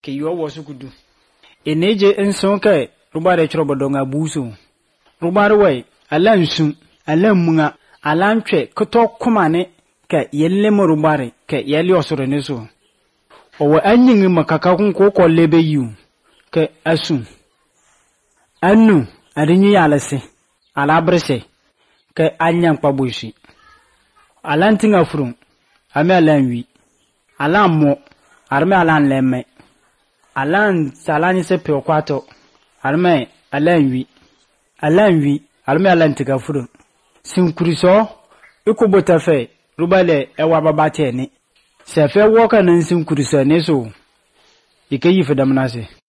ke yo wo su kudu eneje enso ke rubare chro bodonga busu rubare wai alansu alammunga alantwe kuto kumane ke yelle mo rubare ke yeli osoro neso owo anyin makaka kun ko kollebe yu ke asu anu adinyi yalase alabrese ke anyan pabushi alantinga furun ame alanwi alammo arme alan lemme alan salani se pekwato arme alanwi arme alantiga furun sinkuriso ikobota fe rubale ewa babate ni se fe woka nan sinkuriso ne so ike yi fedamnase